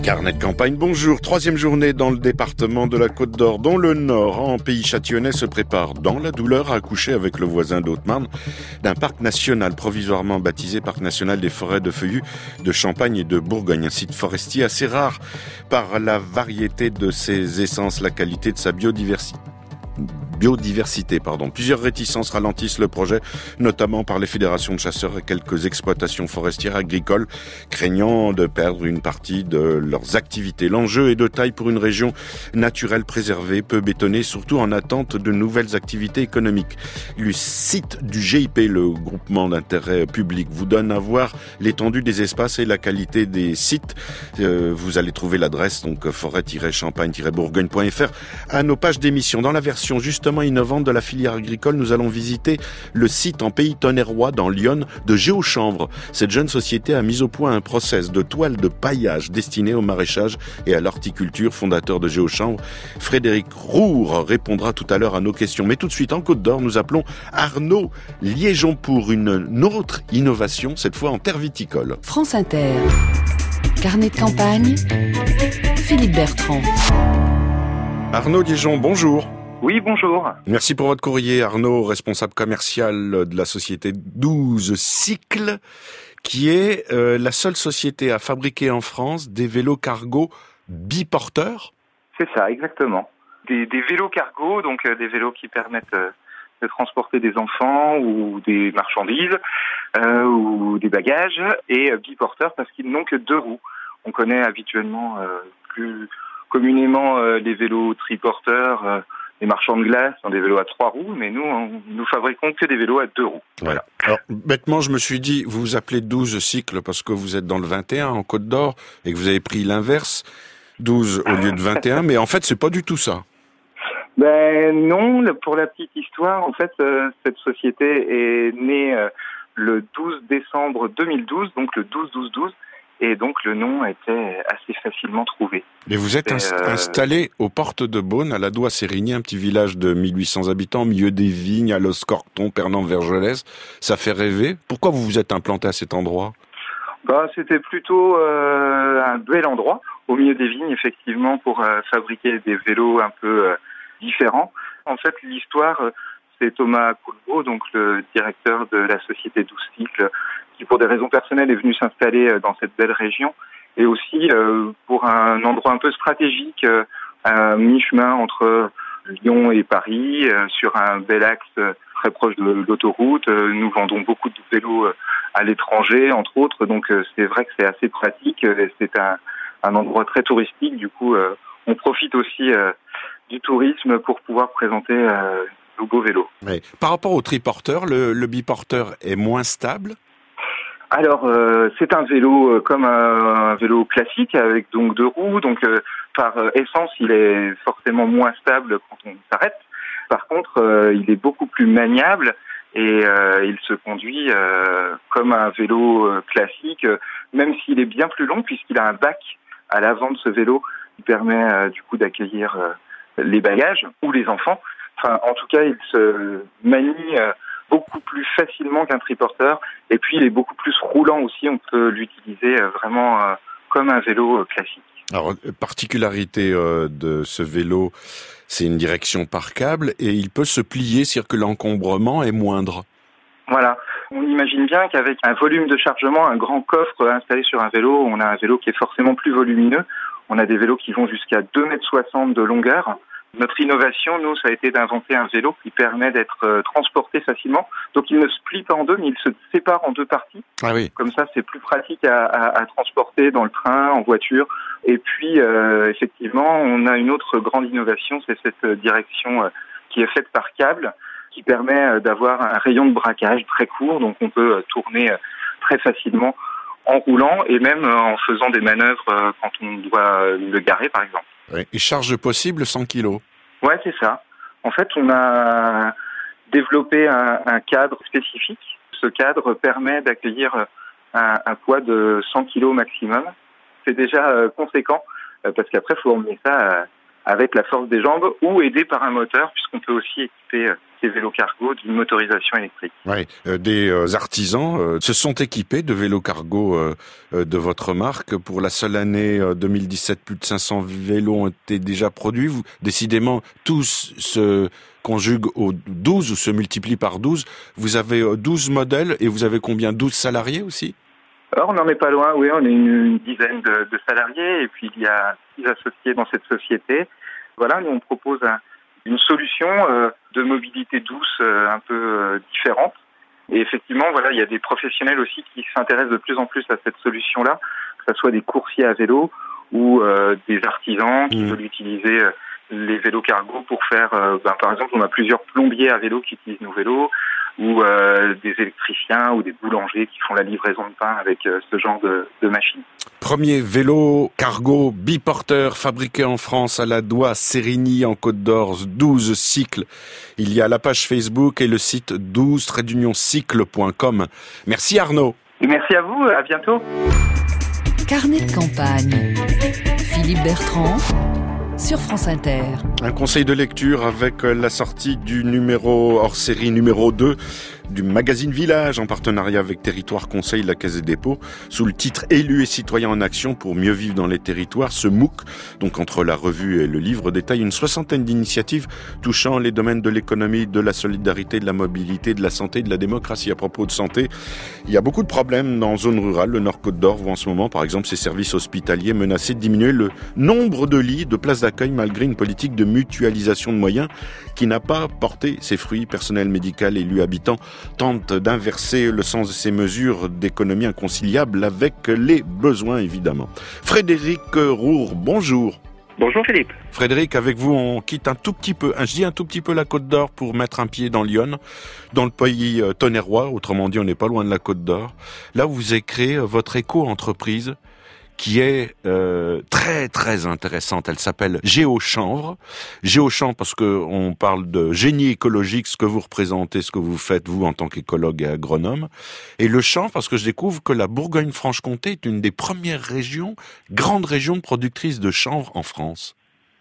Carnet de campagne, bonjour. Troisième journée dans le département de la Côte-d'Or, dont le Nord, en pays châtillonnais, se prépare dans la douleur à accoucher avec le voisin d'Haute-Marne d'un parc national provisoirement baptisé Parc national des forêts de feuillus de Champagne et de Bourgogne. Un site forestier assez rare par la variété de ses essences, la qualité de sa biodiversité. Plusieurs réticences ralentissent le projet, notamment par les fédérations de chasseurs et quelques exploitations forestières agricoles, craignant de perdre une partie de leurs activités. L'enjeu est de taille pour une région naturelle préservée, peu bétonnée, surtout en attente de nouvelles activités économiques. Le site du GIP, le groupement d'intérêt public, vous donne à voir l'étendue des espaces et la qualité des sites. Vous allez trouver l'adresse, donc forêt-champagne-bourgogne.fr, à nos pages d'émission. Dans la version justement innovante de la filière agricole, nous allons visiter le site en pays tonnerrois dans l'Yonne de Géochanvre. Cette jeune société a mis au point un process de toile de paillage destiné au maraîchage et à l'horticulture. Fondateur de Géochanvre, Frédéric Roure répondra tout à l'heure à nos questions. Mais tout de suite, en Côte-d'Or, nous appelons Arnaud Liégeon pour une autre innovation, cette fois en terre viticole. France Inter. Carnet de campagne. Philippe Bertrand. Arnaud Liégeon, bonjour. Oui, bonjour. Merci pour votre courrier, Arnaud, responsable commercial de la société 12 Cycles, qui est la seule société à fabriquer en France des vélos cargo biporteurs. C'est ça, exactement. Des vélos cargo, donc des vélos qui permettent de transporter des enfants ou des marchandises ou des bagages, et biporteurs parce qu'ils n'ont que 2 roues. On connaît habituellement plus communément les vélos triporteurs, les marchands de glace ont des vélos à 3 roues, mais nous fabriquons que des vélos à 2 roues. Ouais. Voilà. Alors, bêtement, je me suis dit, vous vous appelez 12 Cycles parce que vous êtes dans le 21 en Côte-d'Or et que vous avez pris l'inverse, 12 au lieu de 21, mais en fait, c'est pas du tout ça. Ben non, pour la petite histoire, en fait, cette société est née le 12 décembre 2012, donc le 12-12-12, et donc le nom a été assez facilement trouvé. Et vous êtes installé aux portes de Beaune, à Ladois-Sérigny, un petit village de 1800 habitants, au milieu des vignes, à Los-Corton, Pernan-Vergelès. Ça fait rêver. Pourquoi vous vous êtes implanté à cet endroit ? C'était plutôt un bel endroit, au milieu des vignes, effectivement, pour fabriquer des vélos un peu différents. En fait, l'histoire, c'est Thomas Coulbeau, donc le directeur de la société 12 Cycles, qui pour des raisons personnelles est venu s'installer dans cette belle région, et aussi pour un endroit un peu stratégique, à mi-chemin entre Lyon et Paris, sur un bel axe très proche de l'autoroute. Nous vendons beaucoup de vélos à l'étranger, entre autres, donc c'est vrai que c'est assez pratique, c'est un endroit très touristique, du coup on profite aussi du tourisme pour pouvoir présenter nos beaux vélos. Ouais. Par rapport au triporteur, le biporteur est moins stable ? Alors, c'est un vélo comme un vélo classique avec donc 2 roues. Donc, par essence, il est forcément moins stable quand on s'arrête. Par contre, il est beaucoup plus maniable et il se conduit comme un vélo classique, même s'il est bien plus long puisqu'il a un bac à l'avant de ce vélo qui permet du coup d'accueillir les bagages ou les enfants. Enfin, en tout cas, il se manie beaucoup plus facilement qu'un triporteur, et puis il est beaucoup plus roulant aussi, on peut l'utiliser vraiment comme un vélo classique. Alors, particularité de ce vélo, c'est une direction par câble, et il peut se plier, c'est-à-dire que l'encombrement est moindre. Voilà, on imagine bien qu'avec un volume de chargement, un grand coffre installé sur un vélo, on a un vélo qui est forcément plus volumineux. On a des vélos qui vont jusqu'à 2,60 m de longueur. Notre innovation, nous, ça a été d'inventer un vélo qui permet d'être transporté facilement. Donc, il ne se plie pas en deux, mais il se sépare en 2 parties. Ah oui. Comme ça, c'est plus pratique à transporter dans le train, en voiture. Et puis, effectivement, on a une autre grande innovation, c'est cette direction qui est faite par câble, qui permet d'avoir un rayon de braquage très court. Donc, on peut tourner très facilement en roulant et même en faisant des manœuvres quand on doit le garer, par exemple. Oui. Et charge possible 100 kg. Ouais, c'est ça. En fait, on a développé un cadre spécifique. Ce cadre permet d'accueillir un poids de 100 kg maximum. C'est déjà conséquent parce qu'après, il faut emmener ça avec la force des jambes ou aidé par un moteur, puisqu'on peut aussi équiper ces vélos cargo d'une motorisation électrique. Ouais, des artisans se sont équipés de vélos cargo de votre marque. Pour la seule année 2017, plus de 500 vélos ont été déjà produits. Décidément, tous se conjuguent au 12 ou se multiplient par 12. Vous avez 12 modèles et vous avez combien? 12 salariés aussi? Alors, on n'en est pas loin, oui, on est une dizaine de salariés et puis il y a 6 associés dans cette société. Voilà, nous on propose une solution de mobilité douce un peu différente. Et effectivement, voilà, il y a des professionnels aussi qui s'intéressent de plus en plus à cette solution-là, que ce soit des coursiers à vélo ou des artisans qui veulent utiliser les vélos cargo pour faire, par exemple, on a plusieurs plombiers à vélo qui utilisent nos vélos, ou des électriciens ou des boulangers qui font la livraison de pain avec ce genre de machine. Premier vélo cargo biporteur fabriqué en France à la Doie, Sérigny en Côte d'Or, 12 cycles. Il y a la page Facebook et le site 12-cycle.com. Merci Arnaud. Et merci à vous, à bientôt. Carnet de campagne. Philippe Bertrand sur France Inter. Un conseil de lecture avec la sortie du numéro hors série numéro 2 du magazine Village en partenariat avec Territoire Conseil, la Caisse des dépôts, sous le titre Élus et citoyens en action pour mieux vivre dans les territoires. Ce MOOC, donc entre la revue et le livre, détaille une 60aine d'initiatives touchant les domaines de l'économie, de la solidarité, de la mobilité, de la santé, de la démocratie. À propos de santé, il y a beaucoup de problèmes dans zone rurale. Le Nord-Côte d'Or voit en ce moment, par exemple, ses services hospitaliers menacés de diminuer le nombre de lits, de places d'accueil, malgré une politique de mutualisation de moyens qui n'a pas porté ses fruits. Personnel médical, élus, habitants tentent d'inverser le sens de ces mesures d'économie inconciliables avec les besoins, évidemment. Frédéric Roure, bonjour. Bonjour Philippe. Frédéric, avec vous, on quitte un tout petit peu, je dis un tout petit peu la Côte d'Or pour mettre un pied dans Lyon, dans le pays tonnerrois, autrement dit, on n'est pas loin de la Côte d'Or. Là, vous avez créé votre éco-entreprise qui est très très intéressante. Elle s'appelle Géochanvre. Géochanvre parce que on parle de génie écologique, ce que vous représentez, ce que vous faites vous en tant qu'écologue et agronome. Et le chanvre parce que je découvre que la Bourgogne-Franche-Comté est une des premières régions, grandes régions productrices de chanvre en France.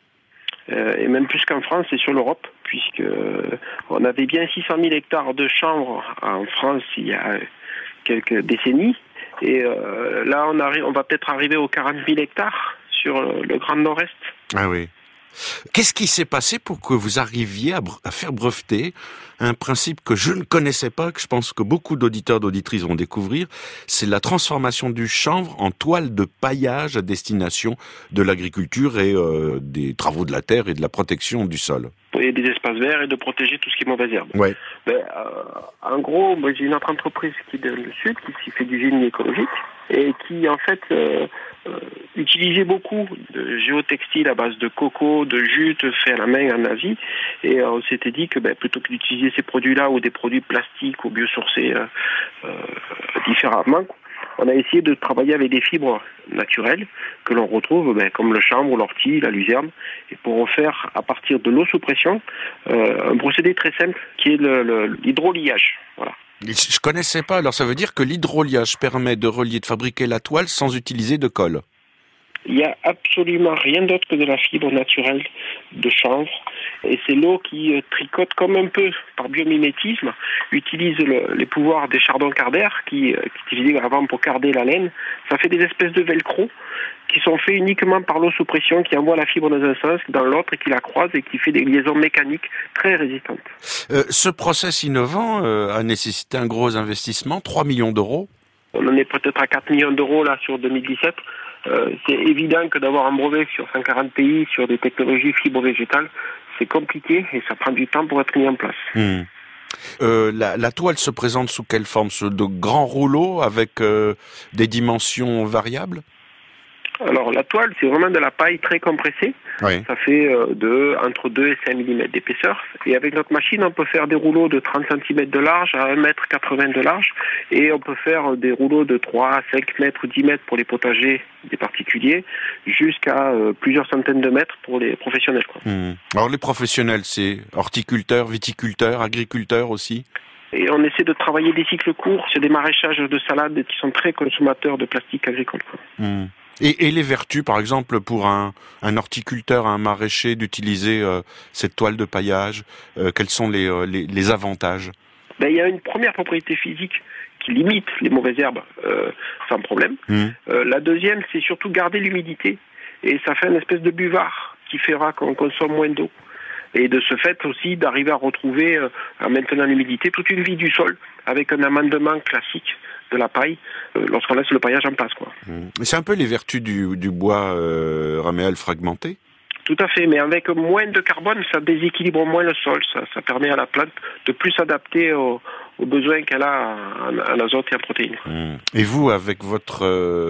Et même plus qu'en France, c'est sur l'Europe, puisque on avait bien 600 000 hectares de chanvre en France il y a quelques décennies. Et là, on va peut-être arriver aux 40 000 hectares sur le Grand Nord-Est. Ah oui. Qu'est-ce qui s'est passé pour que vous arriviez à faire breveter un principe que je ne connaissais pas, que je pense que beaucoup d'auditeurs, d'auditrices vont découvrir, c'est la transformation du chanvre en toile de paillage à destination de l'agriculture et des travaux de la terre et de la protection du sol. Et des espaces verts et de protéger tout ce qui est mauvaise herbe. Ouais. En gros, j'ai une autre entreprise qui est dans le sud, qui fait du génie écologique et qui, en fait, utilisait beaucoup de géotextiles à base de coco, de jute fait à la main en Asie. Et on s'était dit que plutôt que d'utiliser ces produits-là ou des produits plastiques ou biosourcés différemment, on a essayé de travailler avec des fibres naturelles que l'on retrouve comme le chanvre, l'ortie, la luzerne, et pour en faire à partir de l'eau sous pression un procédé très simple qui est l'hydroliage. Voilà. Je connaissais pas, alors ça veut dire que l'hydroliage permet de relier, de fabriquer la toile sans utiliser de colle. Il n'y a absolument rien d'autre que de la fibre naturelle de chanvre. Et c'est l'eau qui tricote comme un peu par biomimétisme, utilise les pouvoirs des chardons cardaires qui utilisaient avant pour carder la laine. Ça fait des espèces de velcro qui sont faits uniquement par l'eau sous pression, qui envoie la fibre dans un sens, dans l'autre, et qui la croise et qui fait des liaisons mécaniques très résistantes. Ce process innovant a nécessité un gros investissement, 3 millions d'euros. On en est peut-être à 4 millions d'euros là sur 2017. C'est évident que d'avoir un brevet sur 140 pays sur des technologies fibro-végétales, c'est compliqué et ça prend du temps pour être mis en place. La toile se présente sous quelle forme? De grands rouleaux avec des dimensions variables? Alors la toile, c'est vraiment de la paille très compressée. Oui. Ça fait entre 2 et 5 mm d'épaisseur. Et avec notre machine, on peut faire des rouleaux de 30 cm de large à 1,80 m de large. Et on peut faire des rouleaux de 3 à 5 mètres ou 10 mètres pour les potagers des particuliers, jusqu'à plusieurs centaines de mètres pour les professionnels. Alors les professionnels, c'est horticulteurs, viticulteurs, agriculteurs aussi? Et on essaie de travailler des cycles courts sur des maraîchages de salades qui sont très consommateurs de plastique agricole. Et les vertus, par exemple, pour un horticulteur, un maraîcher, d'utiliser cette toile de paillage, quels sont les avantages? Il y a une première propriété physique qui limite les mauvaises herbes sans problème. La deuxième, c'est surtout garder l'humidité. Et ça fait une espèce de buvard qui fera qu'on consomme moins d'eau. Et de ce fait aussi d'arriver à retrouver, en maintenant l'humidité, toute une vie du sol avec un amendement classique de la paille lorsqu'on laisse le paillage en place, quoi. C'est un peu les vertus du bois raméal fragmenté? Tout à fait, mais avec moins de carbone, ça déséquilibre moins le sol. Ça permet à la plante de plus s'adapter aux besoins qu'elle a en azote et en protéines. Et vous, avec votre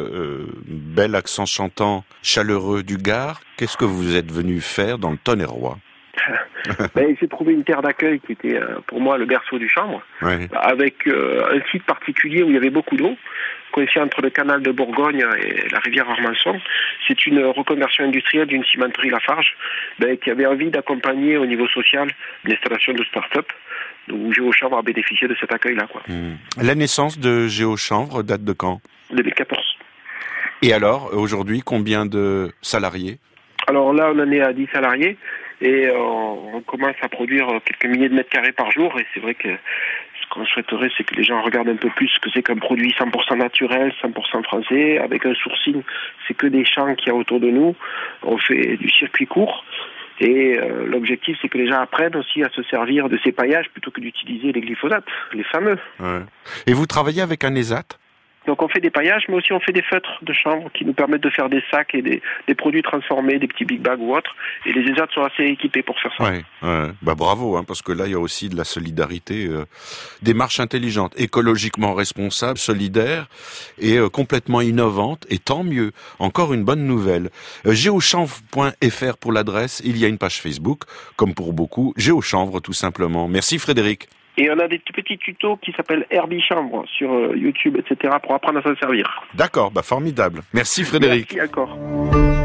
bel accent chantant chaleureux du Gard, qu'est-ce que vous êtes venu faire dans le Tonnerrois? J'ai trouvé une terre d'accueil qui était pour moi le berceau du chanvre, avec un site particulier où il y avait beaucoup d'eau, coincé entre le canal de Bourgogne et la rivière Armançon. C'est une reconversion industrielle d'une cimenterie Lafarge qui avait envie d'accompagner au niveau social l'installation de start-up, où Géochanvre a bénéficié de cet accueil-là, quoi. La naissance de Géochanvre date de quand? 2014. Et alors, aujourd'hui, combien de salariés? Alors là, on en est à 10 salariés. Et on commence à produire quelques milliers de mètres carrés par jour. Et c'est vrai que ce qu'on souhaiterait, c'est que les gens regardent un peu plus ce que c'est qu'un produit 100% naturel, 100% français, avec un sourcing. C'est que des champs qu'il y a autour de nous. On fait du circuit court. Et l'objectif, c'est que les gens apprennent aussi à se servir de ces paillages plutôt que d'utiliser les glyphosates, les fameux. Et vous travaillez avec un ESAT? Donc on fait des paillages, mais aussi on fait des feutres de chanvre qui nous permettent de faire des sacs et des produits transformés, des petits big bags ou autres. Et les ESAT sont assez équipés pour faire ça. Bravo, parce que là il y a aussi de la solidarité, démarche intelligente, écologiquement responsable, solidaire et complètement innovante. Et tant mieux. Encore une bonne nouvelle. Géochanvre.fr pour l'adresse. Il y a une page Facebook, comme pour beaucoup, Géochanvre tout simplement. Merci Frédéric. Et on a des petits tutos qui s'appellent Herbichanvre sur YouTube, etc. pour apprendre à s'en servir. D'accord, formidable. Merci Frédéric. Merci encore.